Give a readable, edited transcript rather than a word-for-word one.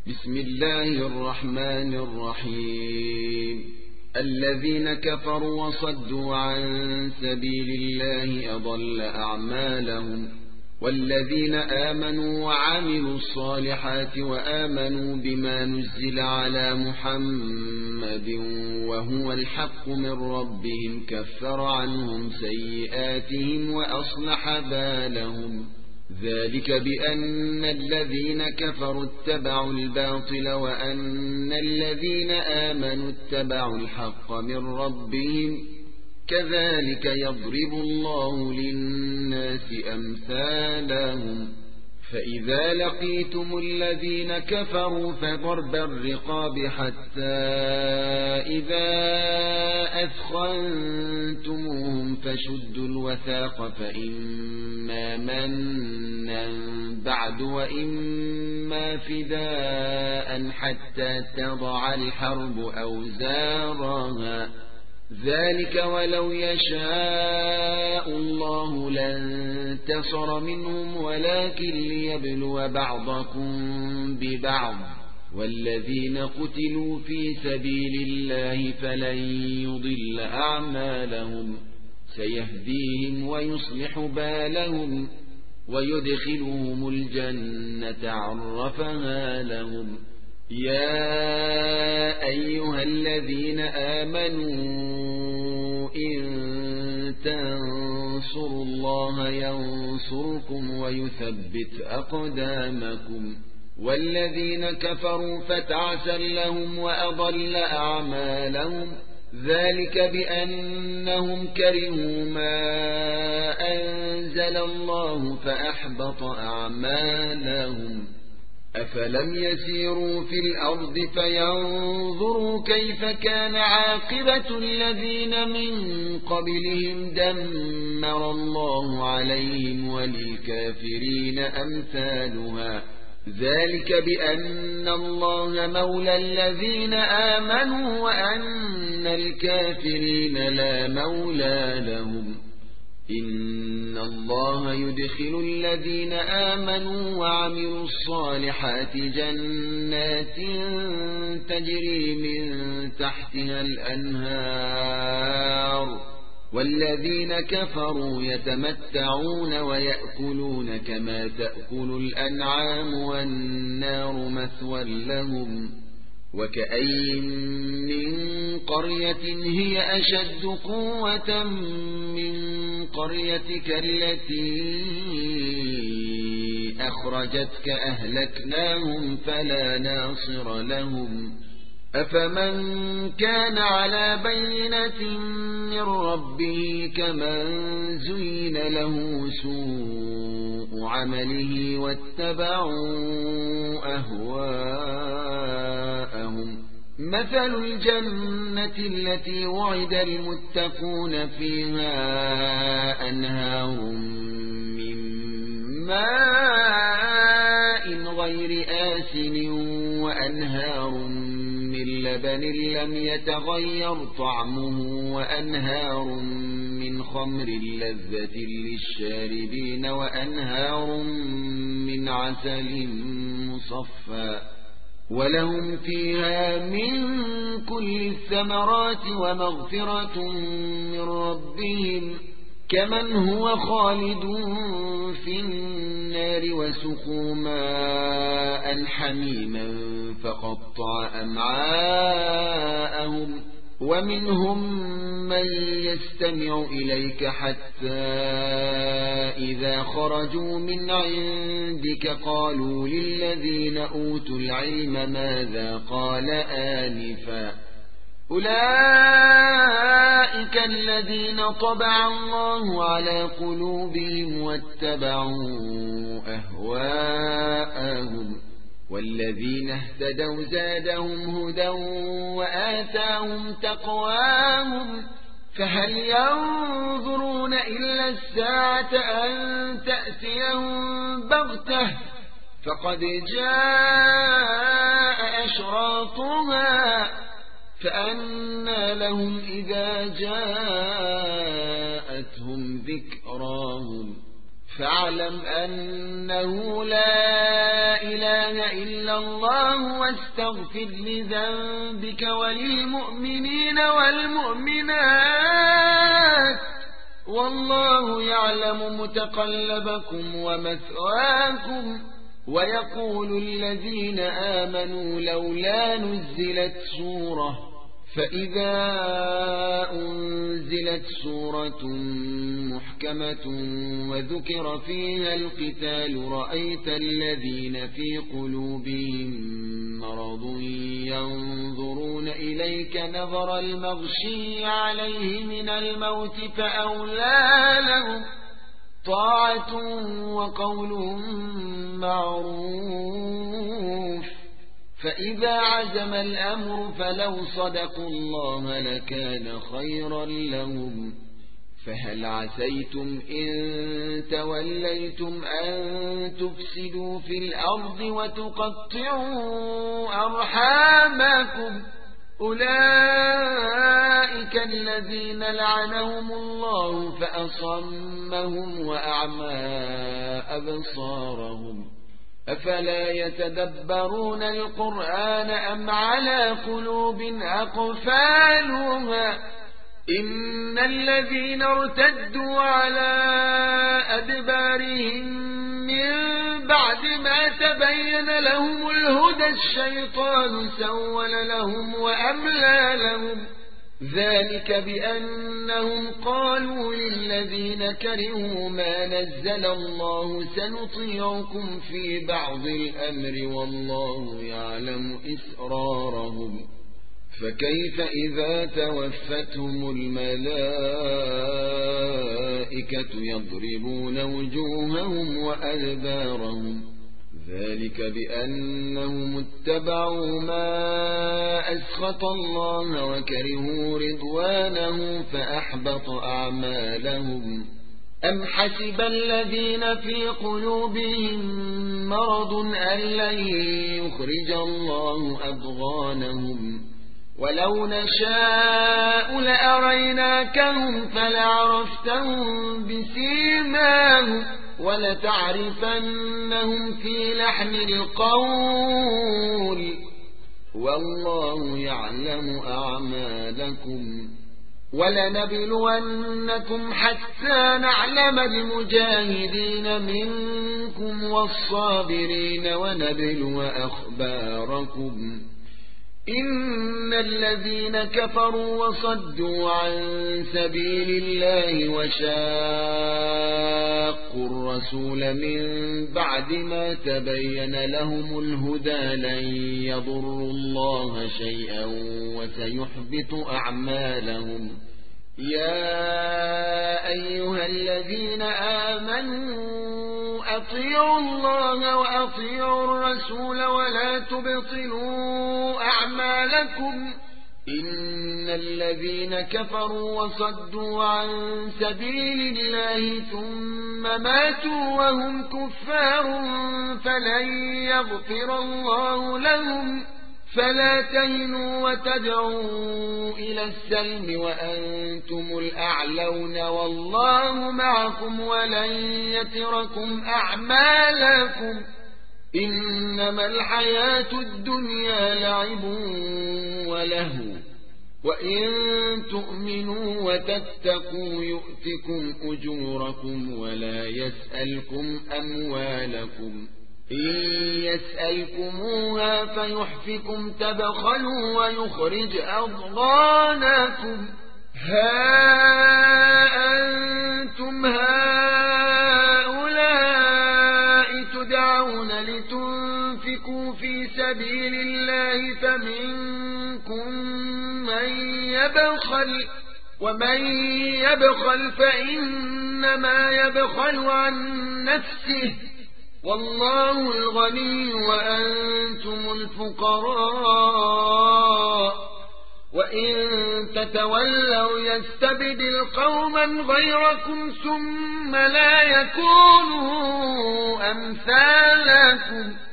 بسم الله الرحمن الرحيم. الذين كفروا وصدوا عن سبيل الله أضل أعمالهم، والذين آمنوا وعملوا الصالحات وآمنوا بما نزل على محمد وهو الحق من ربهم كفر عنهم سيئاتهم وأصلح بالهم. ذلك بأن الذين كفروا اتبعوا الباطل وأن الذين آمنوا اتبعوا الحق من ربهم، كذلك يضرب الله للناس أمثالهم. فإذا لقيتم الذين كفروا فضرب الرقاب حتى إذا أثخنتموهم فشدوا الوثاق، فإما منا بعد وإما فداء حتى تضع الحرب أوزارها. ذلك ولو يشاء الله لانتصر منهم ولكن ليبلو بعضكم ببعض، والذين قتلوا في سبيل الله فلن يضل أعمالهم، سيهديهم ويصلح بالهم ويدخلهم الجنة عرفها لهم. يا أيها الذين آمنوا إن تنصروا الله ينصركم ويثبت أقدامكم، والذين كفروا فتعسا لهم وأضل أعمالهم. ذلك بأنهم كرهوا ما أنزل الله فأحبط أعمالهم. أفلم يسيروا في الأرض فينظروا كيف كان عاقبة الذين من قبلهم دمر الله عليهم وللكافرين أمثالها. ذلك بأن الله مولى الذين آمنوا وأن الكافرين لا مولى لهم. إن الله يدخل الذين آمنوا وعملوا الصالحات جنات تجري من تحتها الأنهار، والذين كفروا يتمتعون ويأكلون كما تأكل الأنعام والنار مثوى لهم. وكأين من قرية هي أشد قوة من قريتك التي أخرجتك أهلكناهم فلا ناصر لهم. أفمن كان على بينة من ربه كمن زين له سوء عمله واتبعوا أهواءهم. مثل الجنة التي وعد المتقون فيها أنهار من ماء غير آسن وأنهار من لبن لم يتغير طعمه وأنهار من خمر لذة للشاربين وأنهار من عسل مصفى، ولهم فيها من كل الثمرات ومغفرة من ربهم، كمن هو خالد في النار وسقوا ماء حميما فقطع أمعاءهم. ومنهم من يستمع إليك حتى إذا خرجوا من عندك قالوا للذين أوتوا العلم ماذا قال آنفا، أولئك الذين طبع الله على قلوبهم واتبعوا أهواءهم. والذين اهتدوا زادهم هدى وآتاهم تقواهم. فهل ينظرون إلا الساعة أن تأتيهم بغتة، فقد جاء أشراطها، فأنى لهم إذا جاءتهم ذكراهم. فاعلم أنه لا إله إله إلا الله واستغفر لذنبك وللمؤمنين والمؤمنات والله يعلم متقلبكم ومثواكم. ويقول الذين آمنوا لولا نزلت سورة فإذا أنزلت سورة محكمة وذكر فيها القتال رأيت الذين في قلوبهم مرض ينظرون إليك نظر المغشي عليه من الموت فأولى لهم طاعة وقول معروف. فإذا عزم الأمر فلو صدقوا الله لكان خيرا لهم. فهل عسيتم إن توليتم أن تفسدوا في الأرض وتقطعوا أرحامكم أولئك الذين لعنهم الله فأصمهم وأعمى أبصارهم أفلا يتدبرون القرآن أم على قلوب أقفالها إن الذين ارتدوا على أدبارهم من بعد ما تبين لهم الهدى الشيطان سول لهم وأملى لهم ذلك بأنهم قالوا للذين كرهوا ما نزل الله سنطيعكم في بعض الأمر والله يعلم إسرارهم فكيف إذا توفتهم الملائكة يضربون وجوههم وأدبارهم ذلك بأنهم اتبعوا ما أسخط الله وكرهوا رضوانه فأحبط أعمالهم أم حسب الذين في قلوبهم مرض أن لن يخرج الله أضغانهم ولو نشاء لأريناكهم فلعرفتهم بسيماهم ولتعرفنهم في لحن القول والله يعلم أعمالكم ولنبلونكم حتى نعلم المجاهدين منكم والصابرين ونبلو أخباركم إن الذين كفروا وصدوا عن سبيل الله وشاقوا الرسول من بعد ما تبين لهم الهدى لن يضروا الله شيئا وسيحبط أعمالهم يا أيها الذين آمنوا أطيعوا الله وأطيعوا الرسول ولا تبطلوا أعمالكم إن الذين كفروا وصدوا عن سبيل الله ثم ماتوا وهم كفار فلن يغفر الله لهم فلا تهنوا وتدعوا إلى السلم وأنتم الأعلون والله معكم ولن يتركم أعمالكم إنما الحياة الدنيا لعب ولهو وإن تؤمنوا وتتقوا يؤتكم أجوركم ولا يسألكم أموالكم إن يسألكموها فيحفكم تبخلوا ويخرج أضغانكم ها أنتم هؤلاء تدعون لتنفقوا في سبيل الله فمنكم من يبخل ومن يبخل فإنما يبخل عن نفسه والله الغني وأنتم الفقراء وإن تتولوا يستبدل قوما غيركم ثم لا يكونوا أمثالكم